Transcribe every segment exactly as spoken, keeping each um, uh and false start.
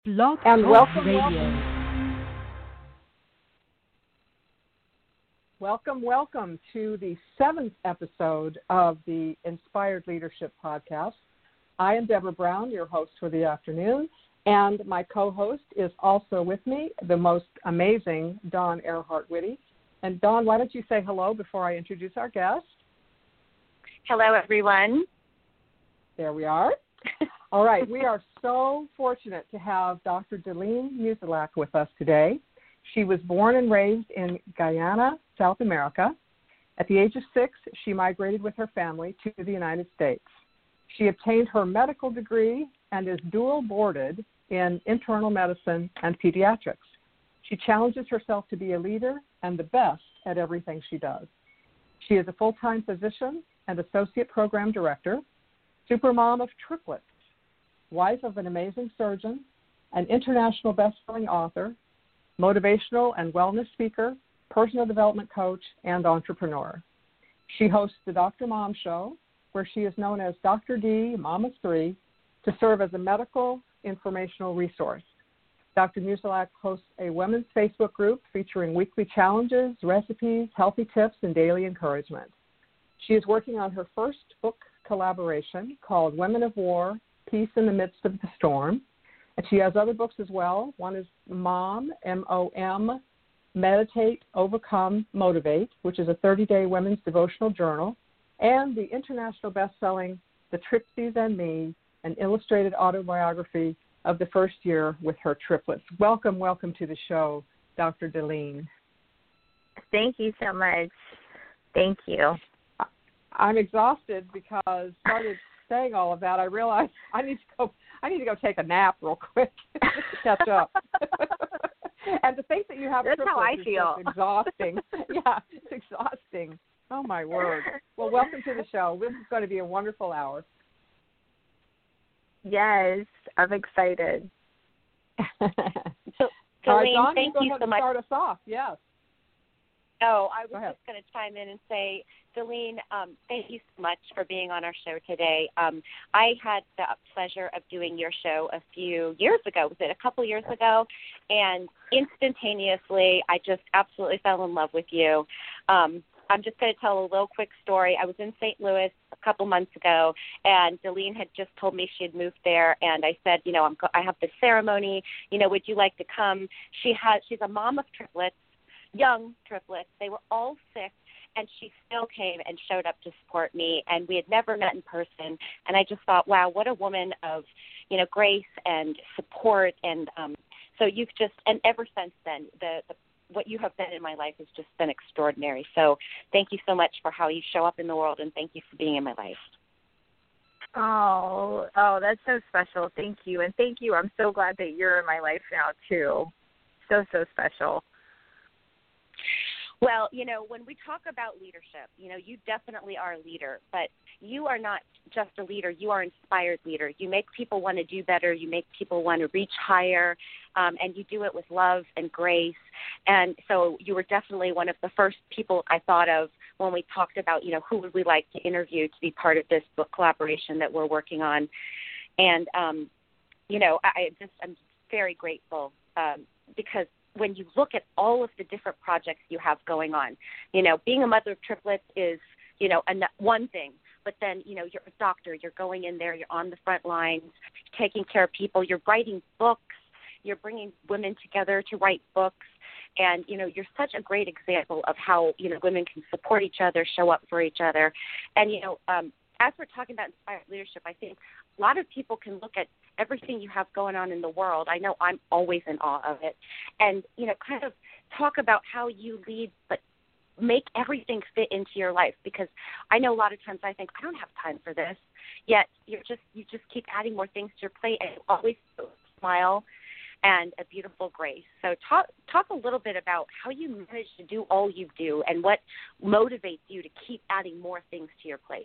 Blog And Talk welcome, Radio. welcome, welcome, welcome to the seventh episode of the Inspired Leadership Podcast. I am Deborah Brown, your host for the afternoon, and my co-host is also with me, the most amazing Dawn Earhart-Whitty. And Dawn, why don't you say hello before I introduce our guest? Hello, everyone. There we are. All right, we are so fortunate to have Doctor Delene Musilak with us today. She was born and raised in Guyana, South America. At the age of six, she migrated with her family to the United States. She obtained her medical degree and is dual boarded in internal medicine and pediatrics. She challenges herself to be a leader and the best at everything she does. She is a full-time physician and associate program director, supermom of triplets, wife of an amazing surgeon, an international best-selling author, motivational and wellness speaker, personal development coach, and entrepreneur. She hosts the Doctor Mom Show, where she is known as Doctor D, Mama's Three, to serve as a medical informational resource. Doctor Musilak hosts a women's Facebook group featuring weekly challenges, recipes, healthy tips, and daily encouragement. She is working on her first book collaboration called Women of War, Peace in the Midst of the Storm. And she has other books as well. One is Mom, M O M, Meditate, Overcome, Motivate, which is a thirty-day women's devotional journal, and the international best-selling The Tripsies and Me, an illustrated autobiography of the first year with her triplets. Welcome, welcome to the show, Doctor Delene. Thank you so much. Thank you. I'm exhausted because started saying all of that. I realized I need to go. I need to go take a nap real quick just to catch up. And to think that you have That's triplets how I is feel. just exhausting. Yeah, it's exhausting. Oh my word. Well, welcome to the show. This is going to be a wonderful hour. Yes, I'm excited. All right, Delene, Dawn, thank you you go ahead so and much. start us off. Yes. Oh, I Go was ahead. just going to chime in and say, Delene, um, thank you so much for being on our show today. Um, I had the pleasure of doing your show a few years ago. Was it a couple years ago? And instantaneously, I just absolutely fell in love with you. Um, I'm just going to tell a little quick story. I was in Saint Louis a couple months ago, and Delene had just told me she had moved there, and I said, you know, I'm go- I have this ceremony. You know, would you like to come? She has. She's a mom of triplets. Young triplets. They were all sick, and she still came and showed up to support me, and we had never met in person, and I just thought, wow, what a woman of, you know, grace and support, and um, so you've just, and ever since then, the, the what you have been in my life has just been extraordinary, so thank you so much for how you show up in the world, and thank you for being in my life. Oh, oh, that's so special. Thank you, and thank you. I'm so glad that you're in my life now, too. So, so special. Well, you know, when we talk about leadership, you know, you definitely are a leader, but you are not just a leader. You are an inspired leader. You make people want to do better. You make people want to reach higher, um, and you do it with love and grace. And so you were definitely one of the first people I thought of when we talked about, you know, who would we like to interview to be part of this book collaboration that we're working on. And, um, you know, I, I just I'm very grateful um, because when you look at all of the different projects you have going on, you know, being a mother of triplets is, you know, an, one thing, but then, you know, you're a doctor, you're going in there, you're on the front lines, taking care of people, you're writing books, you're bringing women together to write books, and, you know, you're such a great example of how, you know, women can support each other, show up for each other. And, you know, um, as we're talking about inspired leadership, I think a lot of people can look at everything you have going on in the world. I know I'm always in awe of it. And, you know, kind of talk about how you lead, but make everything fit into your life. Because I know a lot of times I think, I don't have time for this. Yet you're just, you just keep adding more things to your plate, and you always smile and a beautiful grace. So talk, talk a little bit about how you manage to do all you do and what motivates you to keep adding more things to your plate.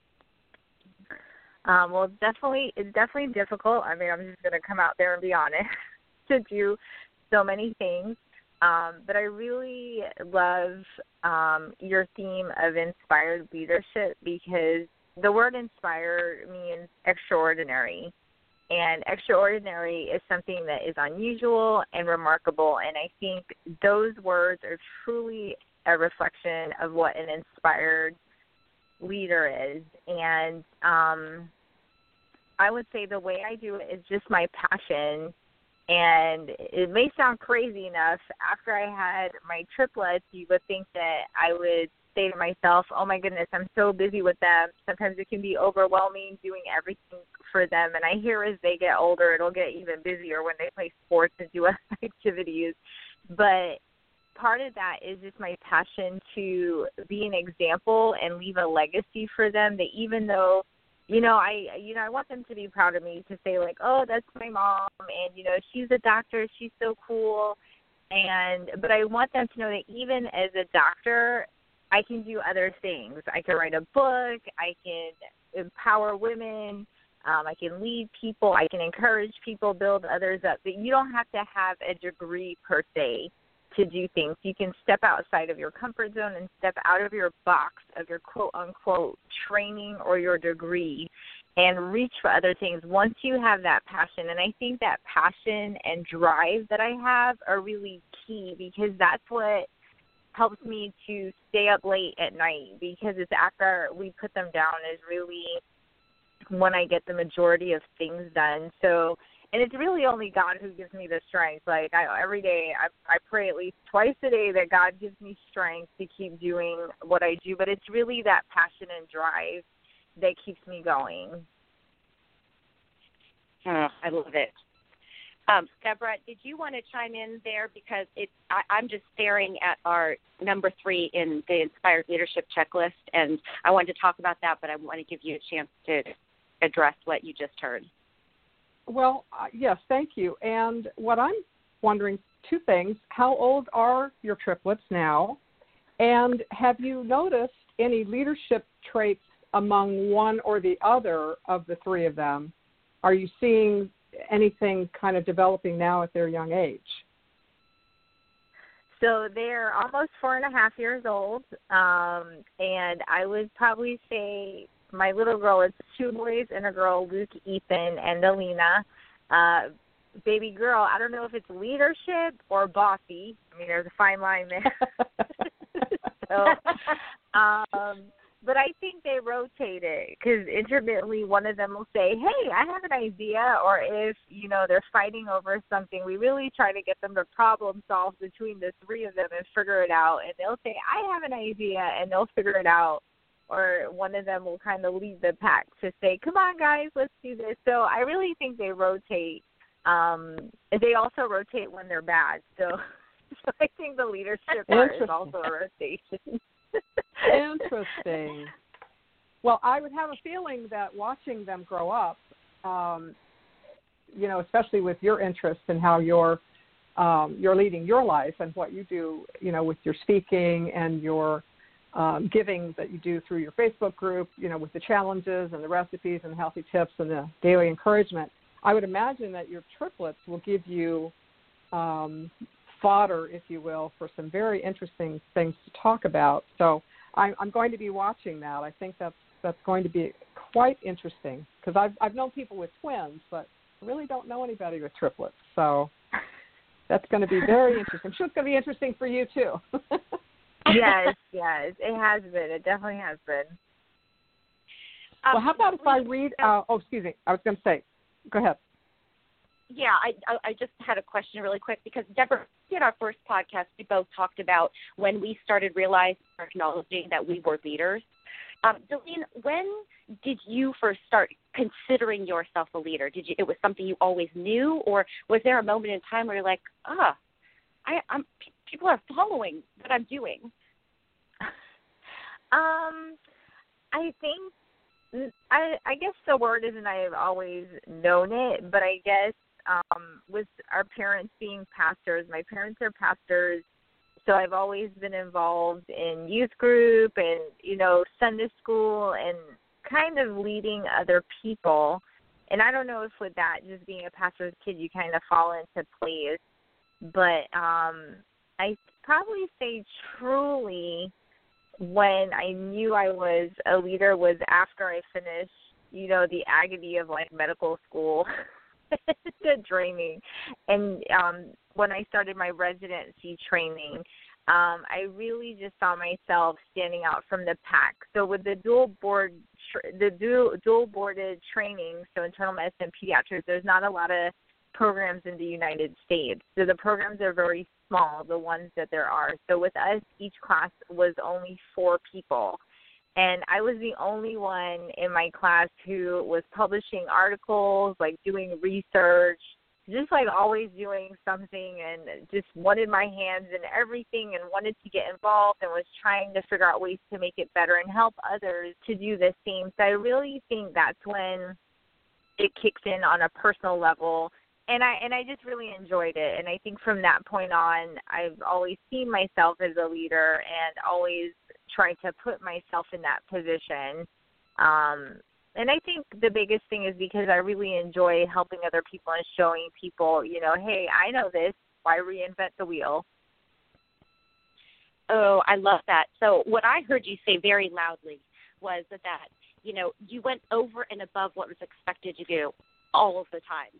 Um, well, definitely, it's definitely difficult. I mean, I'm just going to come out there and be honest, to do so many things. Um, but I really love um, your theme of inspired leadership, because the word inspire means extraordinary. And extraordinary is something that is unusual and remarkable. And I think those words are truly a reflection of what an inspired leader is. And um, I would say the way I do it is just my passion. And it may sound crazy enough, after I had my triplets, you would think that I would say to myself, oh my goodness, I'm so busy with them. Sometimes it can be overwhelming doing everything for them. And I hear as they get older, it'll get even busier when they play sports and do other activities. But part of that is just my passion to be an example and leave a legacy for them, that even though, you know, I you know, I want them to be proud of me, to say like, oh, that's my mom, and, you know, she's a doctor, she's so cool. And but I want them to know that even as a doctor, I can do other things. I can write a book. I can empower women. Um, I can lead people. I can encourage people, build others up. But you don't have to have a degree per se to do things. You can step outside of your comfort zone and step out of your box of your quote-unquote training or your degree and reach for other things once you have that passion. And I think that passion and drive that I have are really key, because that's what helps me to stay up late at night, because it's after we put them down is really when I get the majority of things done. So, and it's really only God who gives me the strength. Like I, every day I, I pray at least twice a day that God gives me strength to keep doing what I do. But it's really that passion and drive that keeps me going. Oh, I love it. Um, Deborah, did you want to chime in there? Because it's, I, I'm just staring at our number three in the Inspired Leadership Checklist, and I wanted to talk about that, but I want to give you a chance to address what you just heard. Well, uh, yes, thank you. And what I'm wondering, two things. How old are your triplets now? And have you noticed any leadership traits among one or the other of the three of them? Are you seeing anything kind of developing now at their young age? So they're almost four and a half years old, um, and I would probably say my little girl, it's two boys and a girl, Luke, Ethan, and Alina. Uh, baby girl, I don't know if it's leadership or bossy. I mean, there's a fine line there. so, um, but I think they rotate it, because intermittently one of them will say, hey, I have an idea. Or if, you know, they're fighting over something, we really try to get them to problem solve between the three of them and figure it out. And they'll say, I have an idea, and they'll figure it out. Or one of them will kind of lead the pack to say, come on, guys, let's do this. So I really think they rotate. Um, they also rotate when they're bad. So, so I think the leadership part is also a rotation. Interesting. Well, I would have a feeling that watching them grow up, um, you know, especially with your interest in how you're um, you're leading your life and what you do, you know, with your speaking and your um, giving that you do through your Facebook group, you know, with the challenges and the recipes and the healthy tips and the daily encouragement. I would imagine that your triplets will give you um, fodder, if you will, for some very interesting things to talk about. So I'm, I'm going to be watching that. I think that's that's going to be quite interesting, because I've I've known people with twins, but I really don't know anybody with triplets. So that's going to be very interesting. I'm sure it's going to be interesting for you too. yes, yes, it has been. It definitely has been. Well, how about if I read? Uh, oh, excuse me. I was going to say. Go ahead. Yeah, I, I just had a question really quick, because Deborah, in our first podcast, we both talked about when we started realizing or acknowledging that we were leaders. Um, Delene, when did you first start considering yourself a leader? Did you? It was something you always knew, or was there a moment in time where you're like, ah, I, I'm people are following what I'm doing? Um, I think I I guess the word isn't I've always known it, but I guess. Um, with our parents being pastors, my parents are pastors, so I've always been involved in youth group and, you know, Sunday school and kind of leading other people. And I don't know if with that, just being a pastor's kid, you kind of fall into place. But um, I probably say truly when I knew I was a leader was after I finished, you know, the agony of, like, medical school. to dreaming. And um, when I started my residency training, um, I really just saw myself standing out from the pack. So with the dual board, the dual, dual boarded training, so internal medicine and pediatrics, there's not a lot of programs in the United States. So the programs are very small, the ones that there are. So with us, each class was only four people. And I was the only one in my class who was publishing articles, like doing research, just like always doing something, and just wanted my hands in everything and wanted to get involved and was trying to figure out ways to make it better and help others to do the same. So I really think that's when it kicks in on a personal level. And I and I just really enjoyed it. And I think from that point on, I've always seen myself as a leader and always tried to put myself in that position. Um, and I think the biggest thing is because I really enjoy helping other people and showing people, you know, hey, I know this. Why reinvent the wheel? Oh, I love that. So what I heard you say very loudly was that, that, you know, you went over and above what was expected to do all of the time.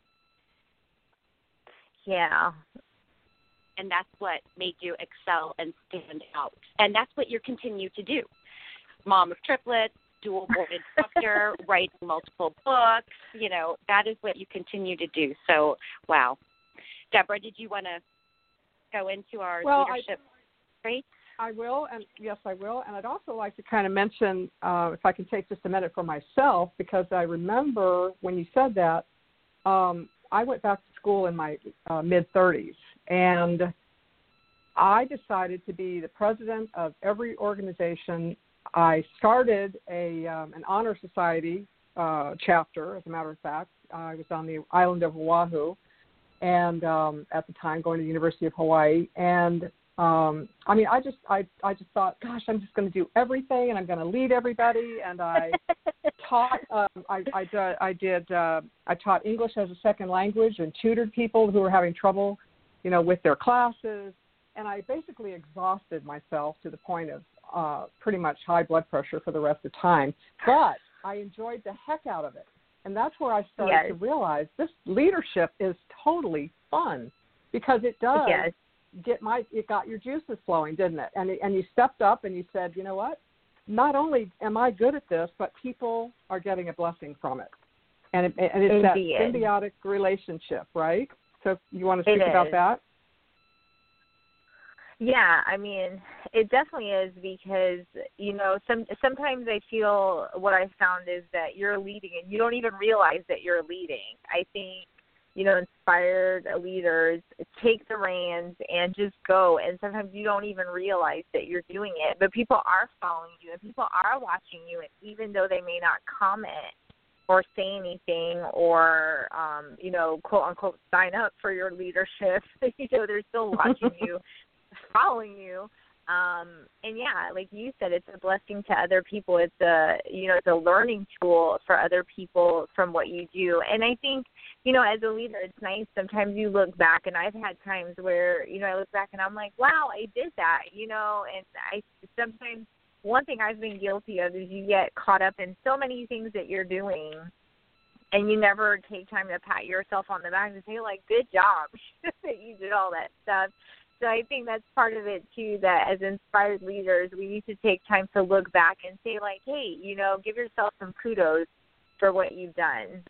Yeah. And that's what made you excel and stand out. And that's what you continue to do. Mom of triplets, dual-boarded doctor, writing multiple books, you know, that is what you continue to do. So, wow. Deborah, did you want to go into our well, leadership traits? I will, and yes, I will. And I'd also like to kind of mention, uh, if I can take just a minute for myself, because I remember when you said that, um, I went back to school in my uh, mid-thirties, and I decided to be the president of every organization. I started a um, an honor society uh, chapter, as a matter of fact. I was on the island of Oahu, and um, at the time going to the University of Hawaii. And um, I mean, I just I I just thought, gosh, I'm just going to do everything, and I'm going to lead everybody. And I taught. Um, I I, did, I did. Uh, I taught English as a second language and tutored people who were having trouble, you know, with their classes. And I basically exhausted myself to the point of uh, pretty much high blood pressure for the rest of the time. But I enjoyed the heck out of it. And that's where I started yes. to realize this leadership is totally fun, because it does yes. get my, it got your juices flowing, didn't it? And, it, and you stepped up and you said, you know what? Not only am I good at this, but people are getting a blessing from it. And, it, and it's Indeed. that symbiotic relationship, right? So you want to speak it about is. that? Yeah, I mean, it definitely is, because, you know, some sometimes I feel what I found is that you're leading and you don't even realize that you're leading. I think, you know, inspired leaders take the reins and just go, and sometimes you don't even realize that you're doing it, but people are following you and people are watching you, and even though they may not comment or say anything or, um, you know, quote unquote, sign up for your leadership, you know, they're still watching you, following you. Um, and yeah, like you said, it's a blessing to other people. It's a, you know, it's a learning tool for other people from what you do. And I think, you know, as a leader, it's nice. Sometimes you look back, and I've had times where, you know, I look back and I'm like, wow, I did that, you know, and I sometimes one thing I've been guilty of is you get caught up in so many things that you're doing, and you never take time to pat yourself on the back and say, like, good job that you did all that stuff. So I think that's part of it, too, that as inspired leaders, we need to take time to look back and say, like, hey, you know, give yourself some kudos for what you've done.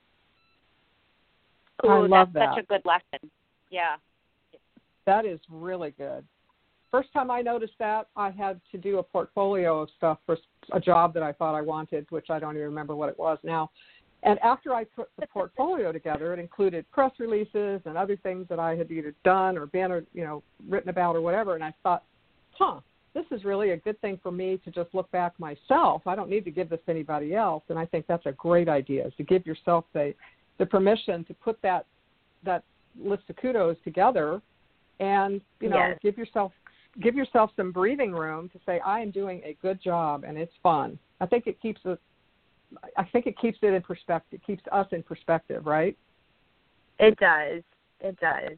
Ooh, I love that's that. such a good lesson. Yeah. That is really good. First time I noticed that, I had to do a portfolio of stuff for a job that I thought I wanted, which I don't even remember what it was now. And after I put the portfolio together, it included press releases and other things that I had either done or been or, you know, written about or whatever. And I thought, huh, this is really a good thing for me to just look back myself. I don't need to give this to anybody else. And I think that's a great idea, is to give yourself the, the permission to put that that list of kudos together and, you know, yes. give yourself give yourself some breathing room to say, I am doing a good job and it's fun. I think it keeps it I think it keeps it in perspective, it keeps us in perspective, right? It does. It does.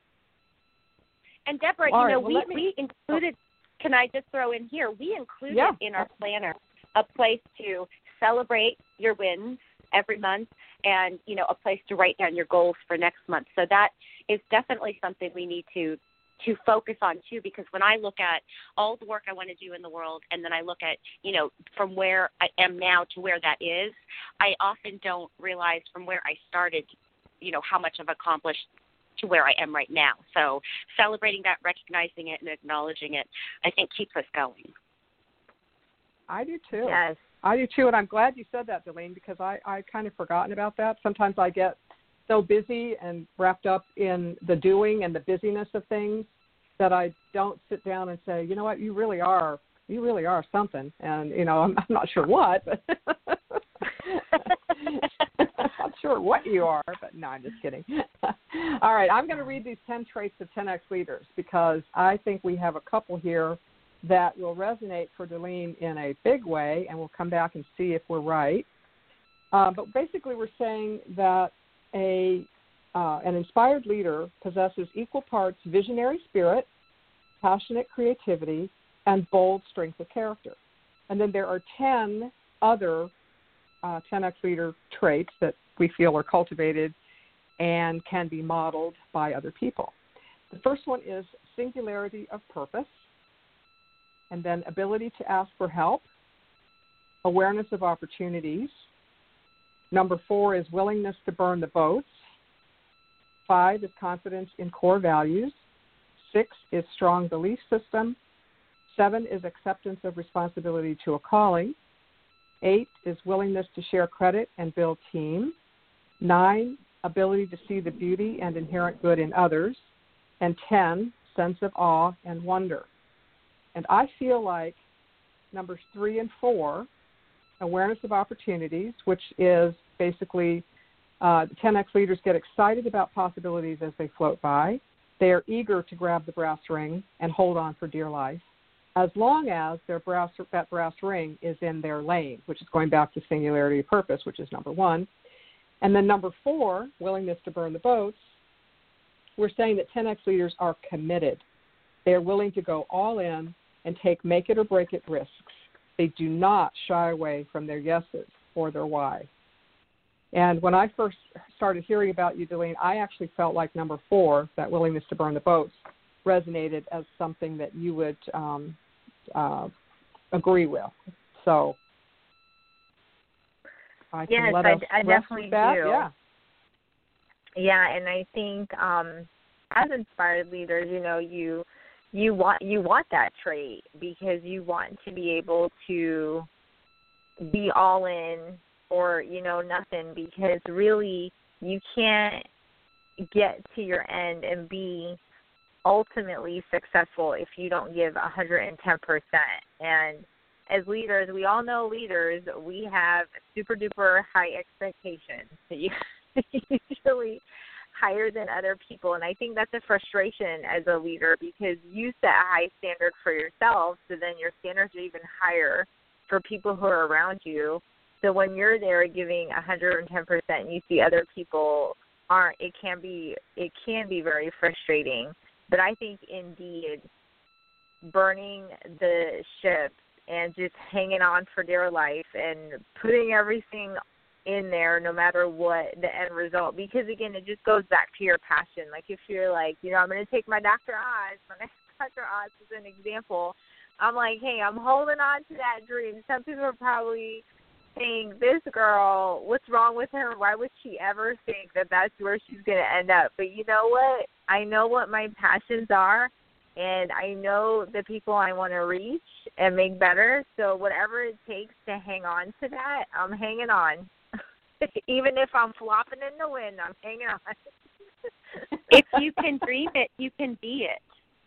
And Deborah, All you know, right, well, we, me, we included, can I just throw in here, we included yeah. in our planner a place to celebrate your wins every month and, you know, a place to write down your goals for next month. So that is definitely something we need to to focus on too, because when I look at all the work I want to do in the world, and then I look at, you know, from where I am now to where that is, I often don't realize from where I started, you know, how much I've accomplished to where I am right now. So celebrating that, recognizing it, and acknowledging it, I think keeps us going. I do too. Yes. I do too, and I'm glad you said that, Delene, because I, I kind of forgotten about that. Sometimes I get so busy and wrapped up in the doing and the busyness of things that I don't sit down and say, you know what, you really are, you really are something. And, you know, I'm, I'm not sure what, but I'm not sure what you are, but no, I'm just kidding. All right, I'm going to read these ten traits of ten X leaders because I think we have a couple here that will resonate for Delene in a big way, and we'll come back and see if we're right. Uh, but basically we're saying that a uh, an inspired leader possesses equal parts visionary spirit, passionate creativity, and bold strength of character. And then there are ten other uh, ten X leader traits that we feel are cultivated and can be modeled by other people. The first one is singularity of purpose, and then ability to ask for help, awareness of opportunities. Number four is willingness to burn the boats. Five is confidence in core values. Six is strong belief system. Seven is acceptance of responsibility to a calling. Eight is willingness to share credit and build team. Nine, ability to see the beauty and inherent good in others. And ten, sense of awe and wonder. And I feel like numbers three and four, awareness of opportunities, which is basically uh, the ten X leaders get excited about possibilities as they float by. They are eager to grab the brass ring and hold on for dear life, as long as their brass, that brass ring is in their lane, which is going back to singularity of purpose, which is number one. And then number four, willingness to burn the boats, we're saying that ten X leaders are committed. They are willing to go all in and take make it or break it risks. They do not shy away from their yeses or their why. And when I first started hearing about you, Delene, I actually felt like number four, that willingness to burn the boats, resonated as something that you would um, uh, agree with. So I can yes, let I, us I definitely that. do. Yeah. Yeah, and I think um, as inspired leaders, you know, you you want you want that trait because you want to be able to be all in or, you know, nothing, because really you can't get to your end and be ultimately successful if you don't give one hundred ten percent. And as leaders, we all know leaders, we have super duper high expectations, usually higher than other people. And I think that's a frustration as a leader because you set a high standard for yourself, so then your standards are even higher for people who are around you. So when you're there giving one hundred ten percent and you see other people aren't, it can be it can be very frustrating. But I think indeed burning the ships and just hanging on for dear life and putting everything in there no matter what the end result, because again it just goes back to your passion. Like if you're like, you know, I'm going to take my Doctor Oz, my Doctor Oz is an example. I'm like, hey, I'm holding on to that dream. Some people are probably saying, this girl, what's wrong with her? Why would she ever think that that's where she's going to end up? But you know what? I know what my passions are, and I know the people I want to reach and make better. So whatever it takes to hang on to that, I'm hanging on. Even if I'm flopping in the wind, I'm hanging on. If you can dream it, you can be it.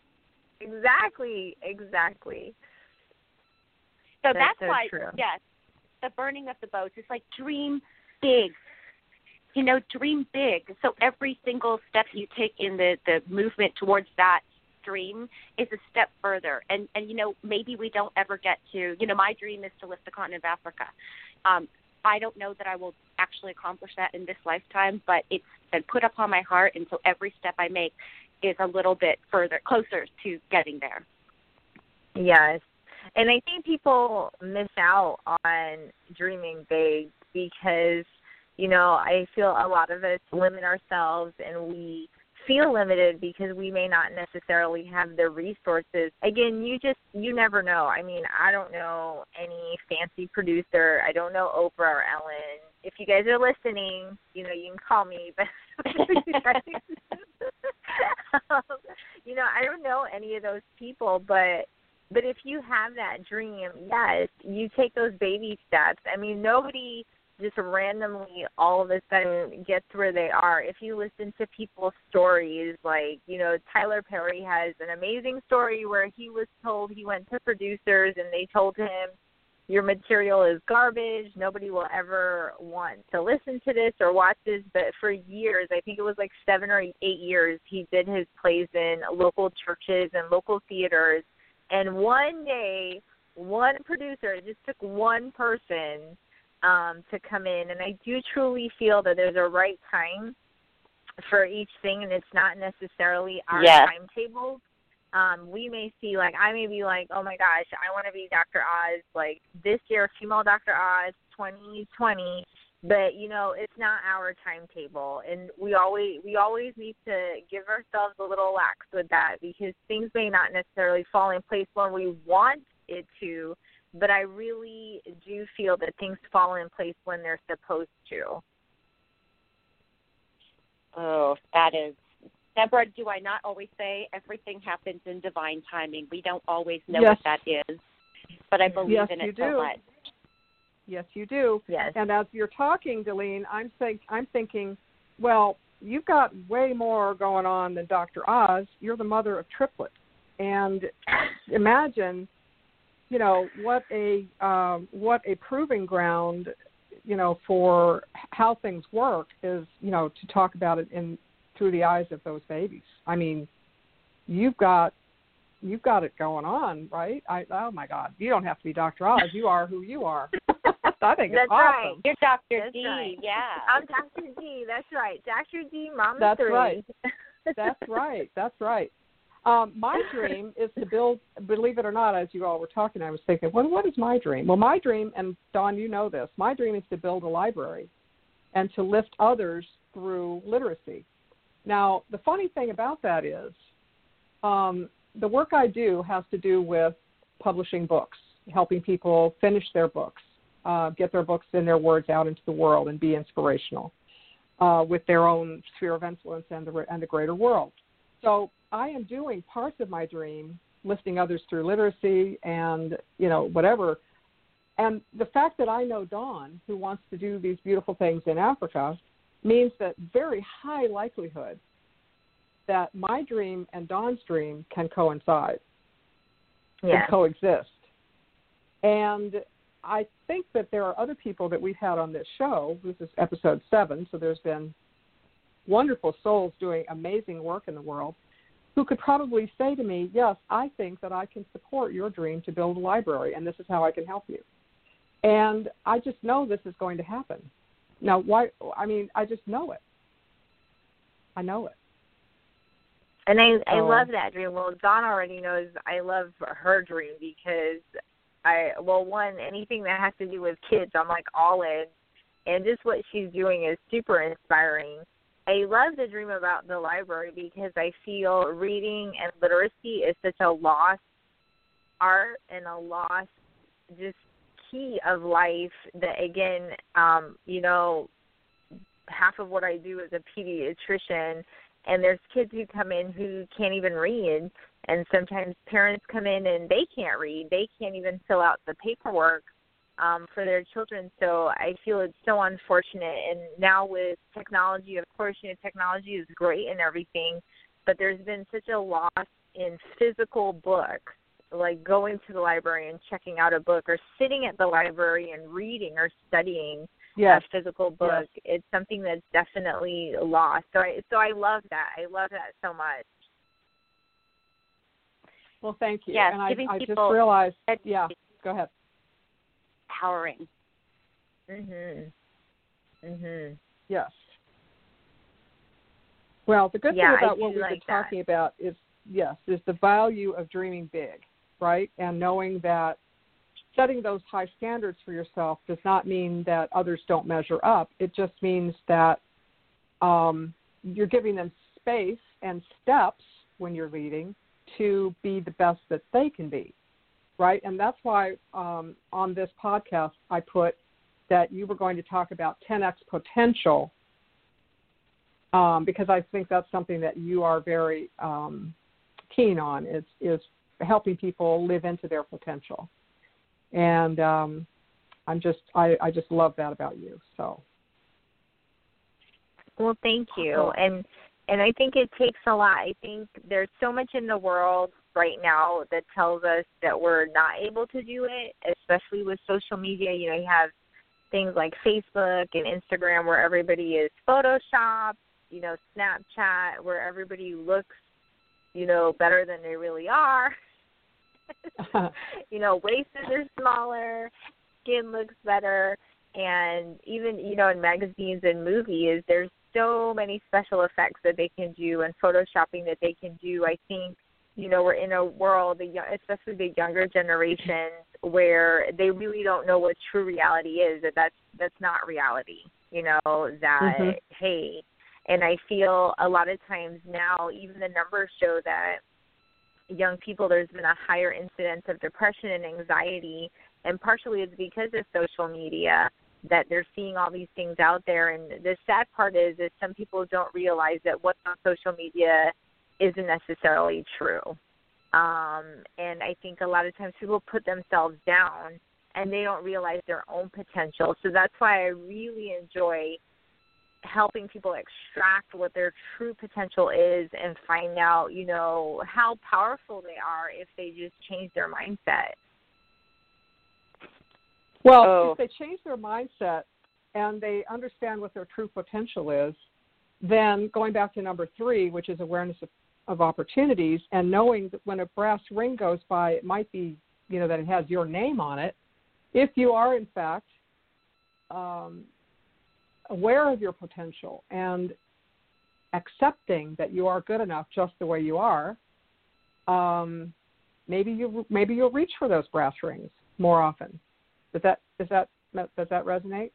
Exactly, exactly. So that's, that's so why, true. yes, the burning of the boats is like dream big. You know, dream big. So every single step you take in the, the movement towards that dream is a step further. And, and, you know, maybe we don't ever get to, you know, my dream is to lift the continent of Africa. Um, I don't know that I will actually accomplish that in this lifetime, but it's been put upon my heart, and so every step I make is a little bit further, closer to getting there. Yes. And I think people miss out on dreaming big because you know, I feel a lot of us limit ourselves and we feel limited because we may not necessarily have the resources. Again, you just, you never know. I mean, I don't know any fancy producer. I don't know Oprah or Ellen. If you guys are listening, you know, you can call me. But, um, you know, I don't know any of those people, but but if you have that dream, yes, you take those baby steps. I mean, nobody just randomly all of a sudden gets where they are. If you listen to people's stories, like, you know, Tyler Perry has an amazing story where he was told, he went to producers and they told him, your material is garbage, nobody will ever want to listen to this or watch this. But for years, I think it was like seven or eight years, he did his plays in local churches and local theaters. And one day, one producer, it just took one person Um, to come in, and I do truly feel that there's a right time for each thing, and it's not necessarily our yes. timetable. Um, we may see, like, I may be like, oh my gosh, I want to be Doctor Oz, like this year, female Doctor Oz, twenty twenty. But you know, it's not our timetable, and we always we always need to give ourselves a little lax with that because things may not necessarily fall in place when we want it to. But I really do feel that things fall in place when they're supposed to. Oh, that is. Deborah, do I not always say everything happens in divine timing? We don't always know yes. what that is, but I believe yes, in you it do. so much. Yes, you do. Yes. And as you're talking, Delene, I'm, think, I'm thinking, well, you've got way more going on than Doctor Oz. You're the mother of triplets. And imagine... you know, what a um, what a proving ground, you know, for how things work is, you know, to talk about it in through the eyes of those babies. I mean, you've got you've got it going on, right? I, oh my God, you don't have to be Doctor Oz. You are who you are. I think it's That's awesome. right. You're Doctor That's D, right. yeah. I'm Doctor D. That's right, Doctor D, Mama That's three. right. That's right. That's right. Um, my dream is to build, believe it or not, as you all were talking, I was thinking, well, what is my dream? Well, my dream, and Dawn, you know this, my dream is to build a library and to lift others through literacy. Now, the funny thing about that is um, the work I do has to do with publishing books, helping people finish their books, uh, get their books and their words out into the world and be inspirational uh, with their own sphere of influence and the, and the greater world. So I am doing parts of my dream, lifting others through literacy and, you know, whatever. And the fact that I know Dawn, who wants to do these beautiful things in Africa, means that very high likelihood that my dream and Dawn's dream can coincide, yeah. can coexist. And I think that there are other people that we've had on this show. This is episode seven, so there's been wonderful souls doing amazing work in the world who could probably say to me, yes, I think that I can support your dream to build a library, and this is how I can help you. And I just know this is going to happen. Now, why? I mean, I just know it. I know it. And I, I so, love that dream. Well, Dawn already knows I love her dream because I, well, one, anything that has to do with kids, I'm like all in. And just what she's doing is super inspiring. I love the dream about the library because I feel reading and literacy is such a lost art and a lost just key of life that, again, um, you know, half of what I do is a pediatrician, and there's kids who come in who can't even read, and sometimes parents come in and they can't read. They can't even fill out the paperwork um, for their children. So I feel it's so unfortunate. And now with technology, of course, you know, technology is great and everything, but there's been such a loss in physical books, like going to the library and checking out a book or sitting at the library and reading or studying yes. a physical book. Yes. It's something that's definitely lost. So I, so I love that. I love that so much. Well, thank you. Yes, and I, giving I just people realized, yeah, go ahead. Empowering. Mhm. Mhm. Yes. Well, the good yeah, thing about I what we've like been that. talking about is, yes, is the value of dreaming big, right? And knowing that setting those high standards for yourself does not mean that others don't measure up. It just means that um, you're giving them space and steps when you're leading to be the best that they can be, right? And that's why um, on this podcast I put that you were going to talk about ten X potential, um, because I think that's something that you are very um, keen on, is, is helping people live into their potential. And um, I'm just, I, I just love that about you. So. Well, thank you. And and I think it takes a lot. I think there's so much in the world right now that tells us that we're not able to do it, especially with social media. You know, you have things like Facebook and Instagram where everybody is Photoshopped, you know, Snapchat where everybody looks, you know, better than they really are. You know, waists are smaller, skin looks better, and even, you know, in magazines and movies, there's so many special effects that they can do and photoshopping that they can do. I think, you know, we're in a world, especially the younger generations, where they really don't know what true reality is, that that's, that's not reality, you know, that, mm-hmm. hey, and I feel a lot of times now, even the numbers show that young people, there's been a higher incidence of depression and anxiety, and partially it's because of social media, that they're seeing all these things out there. And the sad part is that some people don't realize that what's on social media isn't necessarily true. Um, and I think a lot of times people put themselves down and they don't realize their own potential. So that's why I really enjoy helping people extract what their true potential is and find out, you know, how powerful they are if they just change their mindset. Well, oh. if they change their mindset and they understand what their true potential is, then going back to number three, which is awareness of, of opportunities, and knowing that when a brass ring goes by, it might be, you know, that it has your name on it. If you are, in fact, um, aware of your potential and accepting that you are good enough just the way you are, um, maybe you maybe you'll reach for those brass rings more often. Does that does that does that resonate?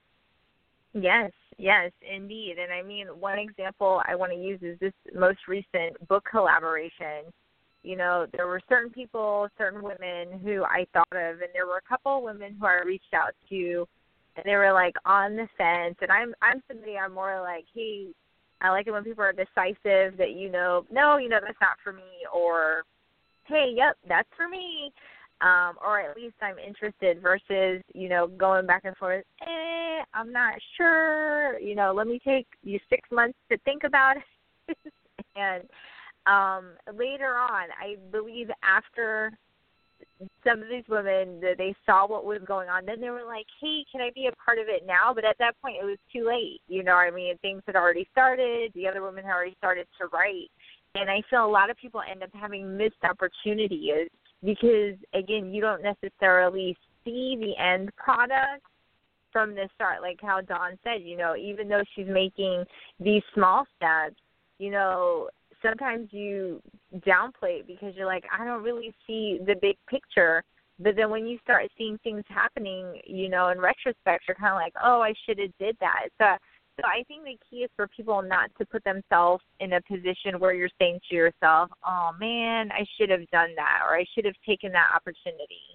Yes, yes, indeed. And I mean, one example I want to use is this most recent book collaboration. You know, there were certain people, certain women who I thought of, and there were a couple of women who I reached out to, and they were like on the fence. And I'm I'm somebody, I'm more like, hey, I like it when people are decisive, that, you know, no, you know, that's not for me, or hey, yep, that's for me. Um, or at least I'm interested, versus, you know, going back and forth, eh, I'm not sure, you know, let me take you six months to think about it. And um, later on, I believe after some of these women, that they saw what was going on, then they were like, hey, can I be a part of it now? But at that point, it was too late. You know what I mean? Things had already started. The other women had already started to write. And I feel a lot of people end up having missed opportunities because, again, you don't necessarily see the end product from the start. Like how Dawn said, you know, even though she's making these small steps, you know, sometimes you downplay it because you're like, I don't really see the big picture. But then when you start seeing things happening, you know, in retrospect, you're kind of like, oh, I should have did that. So, so I think the key is for people not to put themselves in a position where you're saying to yourself, oh, man, I should have done that, or I should have taken that opportunity.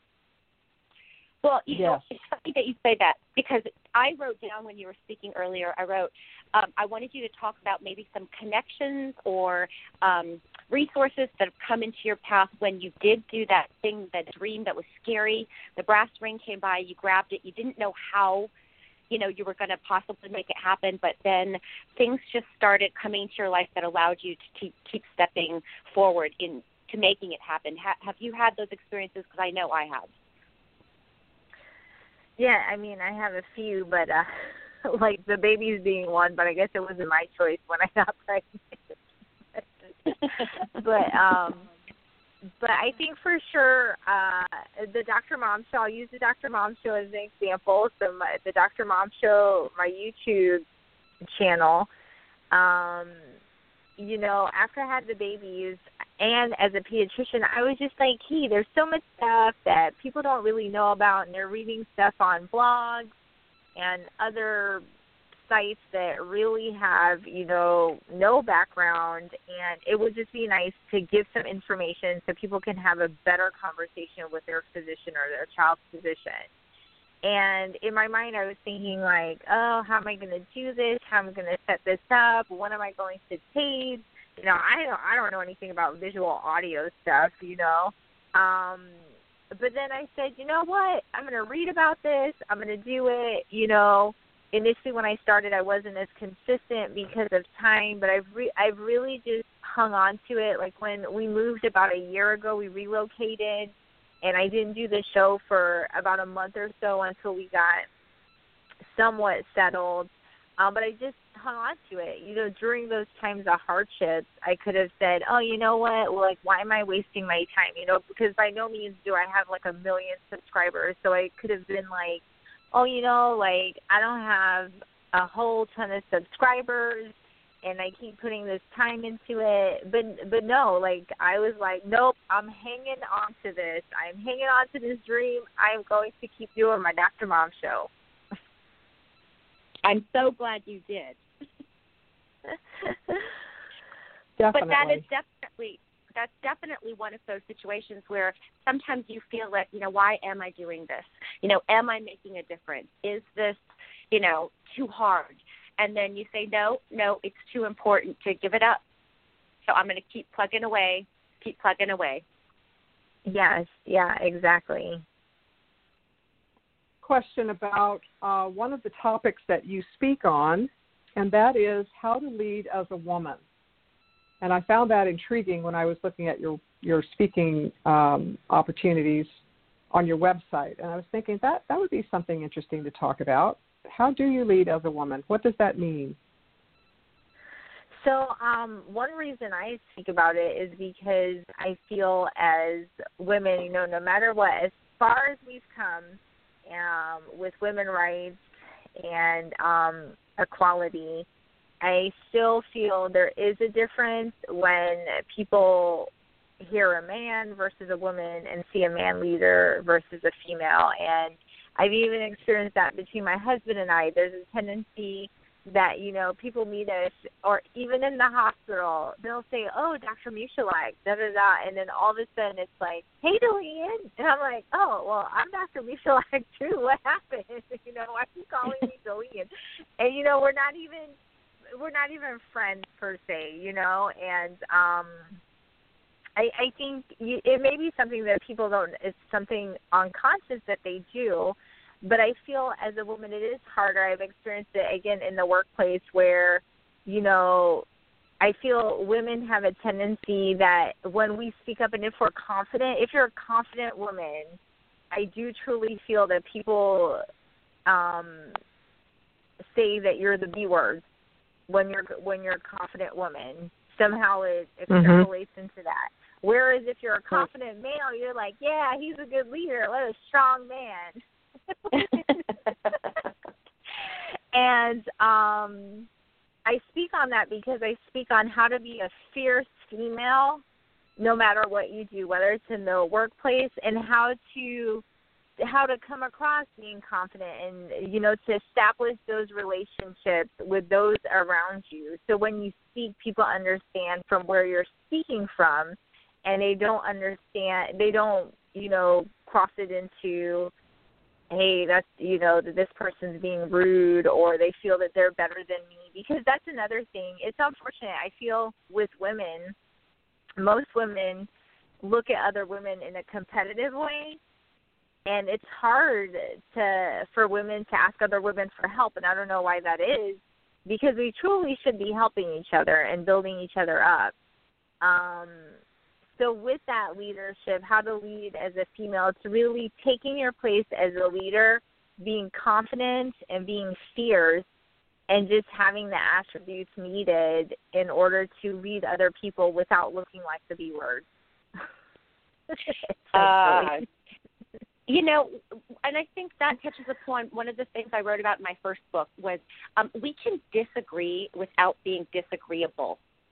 Well, you yes. know, it's funny that you say that, because I wrote down when you were speaking earlier, I wrote, um, I wanted you to talk about maybe some connections or um, resources that have come into your path when you did do that thing, that dream that was scary. The brass ring came by, you grabbed it, you didn't know how, you know, you were going to possibly make it happen, but then things just started coming into your life that allowed you to keep, keep stepping forward in to making it happen. Ha- have you had those experiences? Because I know I have. Yeah, I mean, I have a few, but uh, like the babies being one, but I guess it wasn't my choice when I got pregnant. but um, but I think for sure uh, the Doctor Mom Show, I'll use the Doctor Mom Show as an example. So my, the Doctor Mom Show, my YouTube channel, um, you know, after I had the babies, and as a pediatrician, I was just like, hey, there's so much stuff that people don't really know about, and they're reading stuff on blogs and other sites that really have, you know, no background, and it would just be nice to give some information so people can have a better conversation with their physician or their child's physician. And in my mind, I was thinking like, oh, how am I going to do this? How am I going to set this up? When am I going to tape? You know, I don't, I don't know anything about visual audio stuff, you know. Um, but then I said, you know what? I'm going to read about this. I'm going to do it. You know, initially when I started, I wasn't as consistent because of time, but I've re- I've really just hung on to it. Like when we moved about a year ago, we relocated. And I didn't do the show for about a month or so until we got somewhat settled. Um, but I just hung on to it. You know, during those times of hardships, I could have said, oh, you know what? Well, like, why am I wasting my time? You know, because by no means do I have, like, a million subscribers. So I could have been like, oh, you know, like, I don't have a whole ton of subscribers, and I keep putting this time into it. But but no, like, I was like, nope, I'm hanging on to this. I'm hanging on to this dream. I'm going to keep doing my Doctor Mom show. I'm so glad you did. Definitely. But that is definitely, that's definitely one of those situations where sometimes you feel like, you know, why am I doing this? You know, am I making a difference? Is this, you know, too hard? And then you say, no, no, it's too important to give it up. So I'm going to keep plugging away, keep plugging away. Yes, yeah, exactly. Question about uh, one of the topics that you speak on, and that is how to lead as a woman. And I found that intriguing when I was looking at your, your speaking um, opportunities on your website. And I was thinking that that would be something interesting to talk about. How do you lead as a woman? What does that mean? So um, one reason I speak about it is because I feel as women, you know, no matter what, as far as we've come um, with women's rights and um, equality, I still feel there is a difference when people hear a man versus a woman and see a man leader versus a female. And I've even experienced that between my husband and I. There's a tendency that, you know, people meet us, or even in the hospital, they'll say, oh, Doctor Michalak, da-da-da, and then all of a sudden it's like, hey, Deline. And I'm like, oh, well, I'm Doctor Michalak too. What happened? You know, why are you calling me Deline? And, you know, we're not even, we're not even friends per se, you know, and um, I, I think you, it may be something that people don't, it's something unconscious that they do, but I feel as a woman it is harder. I've experienced it, again, in the workplace where, you know, I feel women have a tendency that when we speak up and if we're confident, if you're a confident woman, I do truly feel that people um, say that you're the B word when you're when you're a confident woman. Somehow it extrapolates mm-hmm. into that. Whereas if you're a confident male, you're like, yeah, he's a good leader. What a strong man. And um, I speak on that because I speak on how to be a fierce female no matter what you do, whether it's in the workplace, and how to how to come across being confident and, you know, to establish those relationships with those around you. So when you speak, people understand from where you're speaking from, and they don't understand, they don't, you know, cross it into, hey, that's, you know, that this person's being rude, or they feel that they're better than me, because that's another thing. It's unfortunate. I feel with women, most women look at other women in a competitive way, and it's hard to for women to ask other women for help, and I don't know why that is, because we truly should be helping each other and building each other up. Um, so with that leadership, how to lead as a female, it's really taking your place as a leader, being confident and being fierce, and just having the attributes needed in order to lead other people without looking like the B word. uh, you know, and I think that touches upon one of the things I wrote about in my first book was um, we can disagree without being disagreeable.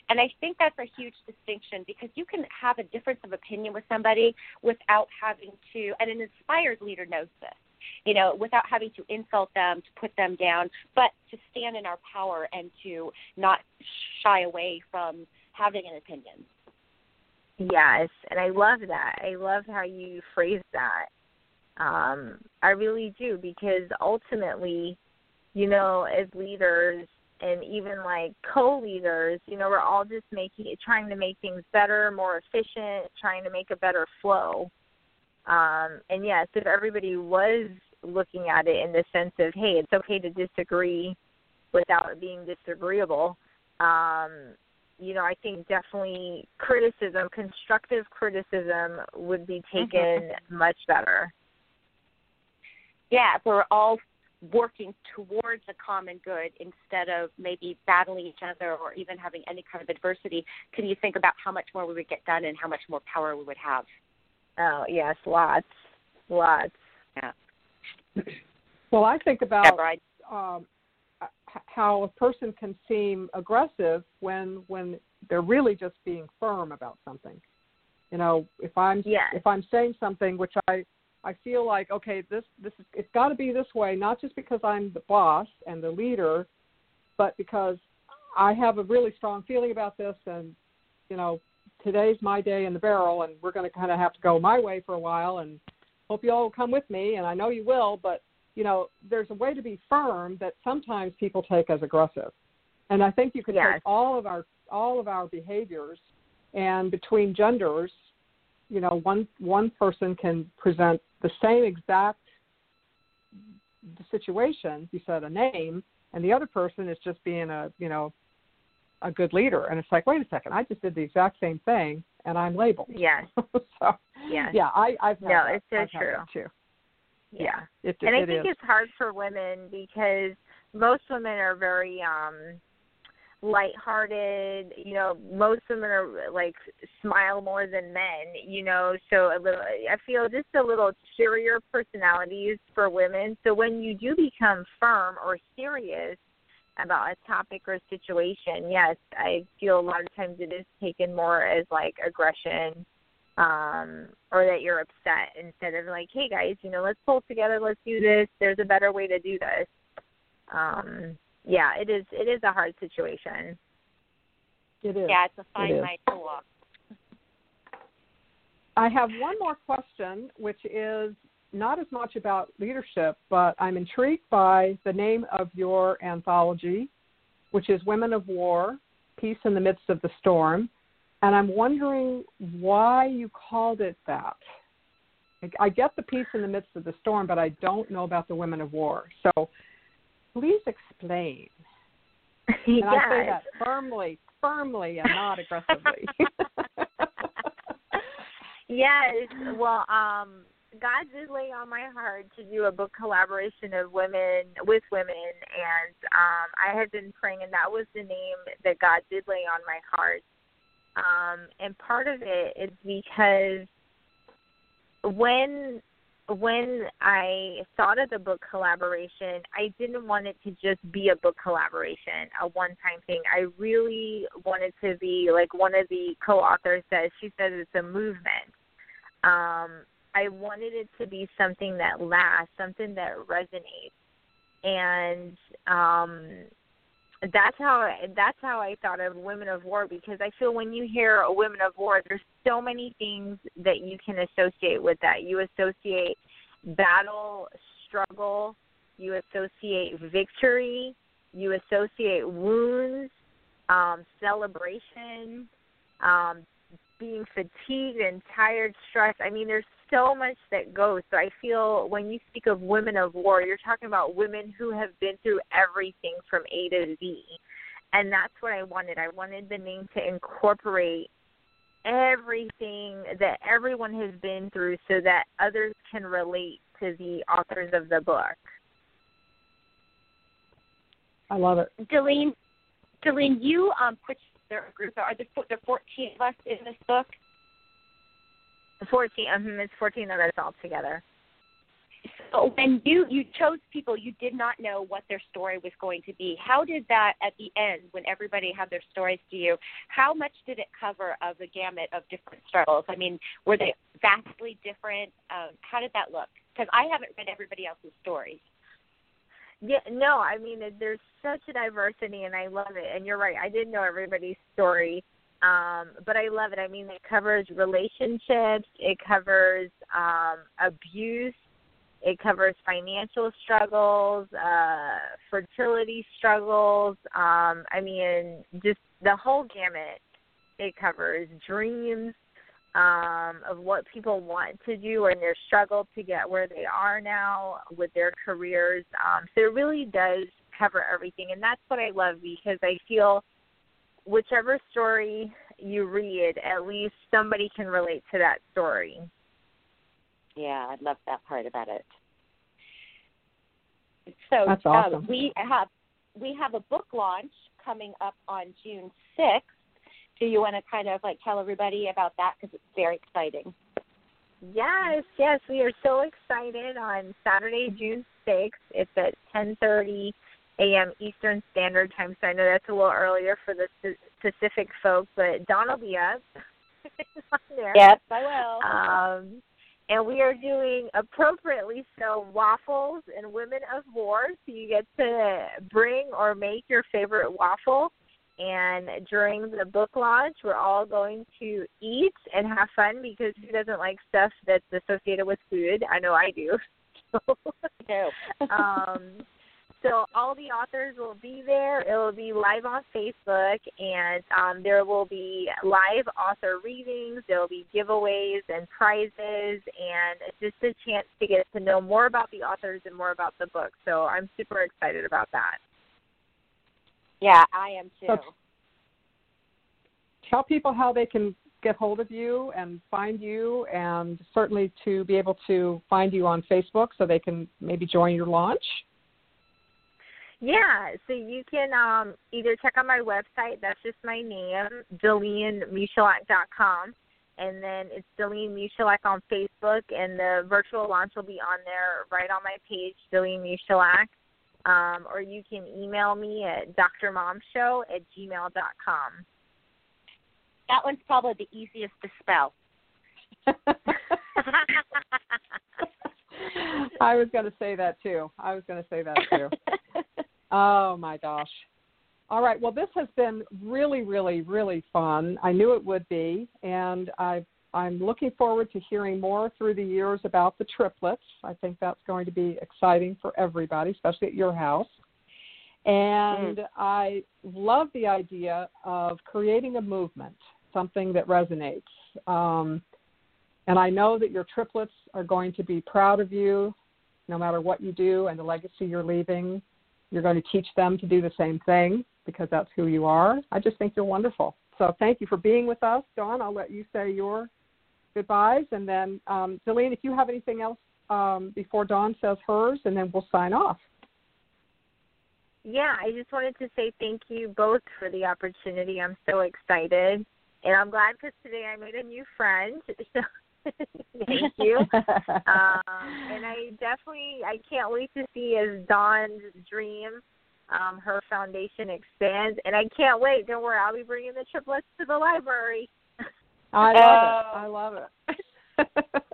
And I think that's a huge distinction because you can have a difference of opinion with somebody without having to, and an inspired leader knows this, you know, without having to insult them, to put them down, but to stand in our power and to not shy away from having an opinion. Yes, and I love that. I love how you phrase that. Um, I really do, because ultimately, you know, as leaders and even like co-leaders, you know, we're all just making, trying to make things better, more efficient, trying to make a better flow. Um, and yes, if everybody was looking at it in the sense of, hey, it's okay to disagree without it being disagreeable, um, you know, I think definitely criticism, constructive criticism would be taken mm-hmm. much better. Yeah, if we're all working towards a common good instead of maybe battling each other or even having any kind of adversity, can you think about how much more we would get done and how much more power we would have? Oh, yes, lots, lots. Yeah. Well, I think about um, how a person can seem aggressive when when they're really just being firm about something. You know, if I'm yes. if I'm saying something which I I feel like, okay, this this is, it's got to be this way, not just because I'm the boss and the leader, but because I have a really strong feeling about this, and you know, today's my day in the barrel, and we're going to kind of have to go my way for a while, and hope you all will come with me, and I know you will, but, you know, there's a way to be firm that sometimes people take as aggressive. And I think you could yes. take all of our all of our behaviors, and between genders, you know, one one person can present the same exact situation, you said a name, and the other person is just being a, you know, a good leader. And it's like, wait a second, I just did the exact same thing, and I'm labeled. Yes. so, yes. yeah, I, I've had No, that. it's so I've true. Had that too. Yeah. yeah it, and it I think is. it's hard for women because most women are very um, lighthearted. You know, most women are like smile more than men. You know, so a little. I feel just a little cheerier personalities for women. So when you do become firm or serious about a topic or situation, yes, I feel a lot of times it is taken more as like aggression, um, or that you're upset instead of like, hey guys, you know, let's pull together, let's do this. There's a better way to do this. Um, yeah, it is. It is a hard situation. It is. Yeah, it's a fine it line to walk. I have one more question, which is not as much about leadership, but I'm intrigued by the name of your anthology, which is Women of War, Peace in the Midst of the Storm. And I'm wondering why you called it that. I get the peace in the midst of the storm, but I don't know about the Women of War. So please explain. And yes. I say that firmly, firmly, and not aggressively. Yes. Well, um, God did lay on my heart to do a book collaboration of women with women, and um, I had been praying, and that was the name that God did lay on my heart. Um, and part of it is because when when I thought of the book collaboration, I didn't want it to just be a book collaboration, a one-time thing. I really wanted to be, like one of the co-authors says, she says it's a movement. Um, I wanted it to be something that lasts, something that resonates. And um, that's how that's how I thought of Women of War, because I feel when you hear a Women of War, there's so many things that you can associate with that. You associate battle, struggle, you associate victory, you associate wounds, um, celebration, um, being fatigued and tired, stressed. I mean, there's so much that goes. So I feel when you speak of Women of War, you're talking about women who have been through everything from A to Z. And that's what I wanted. I wanted the name to incorporate everything that everyone has been through so that others can relate to the authors of the book. I love it. Delene, Delene, you um, put there a group. Are there, there fourteen of us in this book? fourteen. Um, it's fourteen of us all together. So when you, you chose people, you did not know what their story was going to be. How did that at the end, when everybody had their stories to you, how much did it cover of the gamut of different struggles? I mean, were they vastly different? Um, how did that look? Because I haven't read everybody else's stories. Yeah, no, I mean, there's such a diversity, and I love it. And you're right, I didn't know everybody's story, um, but I love it. I mean, it covers relationships, it covers um, abuse, it covers financial struggles, uh, fertility struggles. Um, I mean, just the whole gamut. It covers dreams um, of what people want to do and their struggle to get where they are now with their careers. Um, so it really does cover everything, and that's what I love, because I feel whichever story you read, at least somebody can relate to that story. Yeah, I love that part about it. So That's awesome. um, we have we have a book launch coming up on June sixth. Do you want to kind of like tell everybody about that, because it's very exciting? Yes, yes, we are so excited. On Saturday, June sixth, it's at ten thirty a.m. Eastern Standard Time, so I know that's a little earlier for the Pacific folks, but Dawn will be up on there. Yes, I will. Um, and we are doing, appropriately so, waffles and Women of War, so you get to bring or make your favorite waffle. And during the book launch, we're all going to eat and have fun, because who doesn't like stuff that's associated with food? I know I do. So, no. um, so all the authors will be there. It will be live on Facebook, and um, there will be live author readings. There will be giveaways and prizes, and just a chance to get to know more about the authors and more about the book. So I'm super excited about that. Yeah, I am too. So tell people how they can get hold of you and find you, and certainly to be able to find you on Facebook so they can maybe join your launch. Yeah, so you can um, either check out my website. That's just my name, Delene Michalak dot com. And then it's Delene Michalak on Facebook, and the virtual launch will be on there right on my page, Delene Michalak. Um, or you can email me at d r mom show at gmail dot com. That one's probably the easiest to spell. I was going to say that too. I was going to say that too. Oh, my gosh. All right. Well, this has been really, really, really fun. I knew it would be, and I, I'm looking forward to hearing more through the years about the triplets. I think that's going to be exciting for everybody, especially at your house. And mm. I love the idea of creating a movement, something that resonates. Um, and I know that your triplets are going to be proud of you no matter what you do and the legacy you're leaving. You're going to teach them to do the same thing, because that's who you are. I just think you're wonderful. So thank you for being with us. Dawn, I'll let you say your goodbyes. And then, um, Delene, if you have anything else um, before Dawn says hers, and then we'll sign off. Yeah, I just wanted to say thank you both for the opportunity. I'm so excited. And I'm glad, because today I made a new friend. So thank you. um, and I definitely, I can't wait to see as Dawn's dream, um, her foundation expands. And I can't wait. Don't worry, I'll be bringing the triplets to the library. I love it. I love it.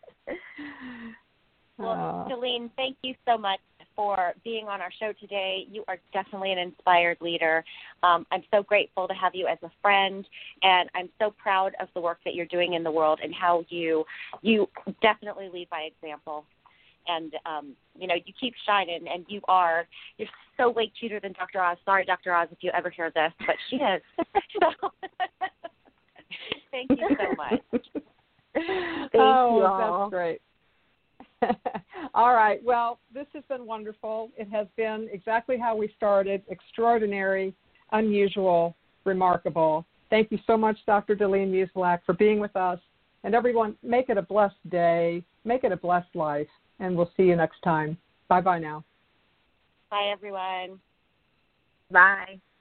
Well, Delene, thank you so much for being on our show today. You are definitely an inspired leader. Um, I'm so grateful to have you as a friend, and I'm so proud of the work that you're doing in the world and how you you definitely lead by example. And, um, you know, you keep shining, and you are, you're so way cuter than Doctor Oz. Sorry, Doctor Oz, if you ever hear this, but she is. So, thank you so much. Thank oh, you all. That's great. All right. Well, this has been wonderful. It has been exactly how we started, extraordinary, unusual, remarkable. Thank you so much, Doctor Delene Michalak, for being with us. And everyone, make it a blessed day. Make it a blessed life. And we'll see you next time. Bye-bye now. Bye, everyone. Bye.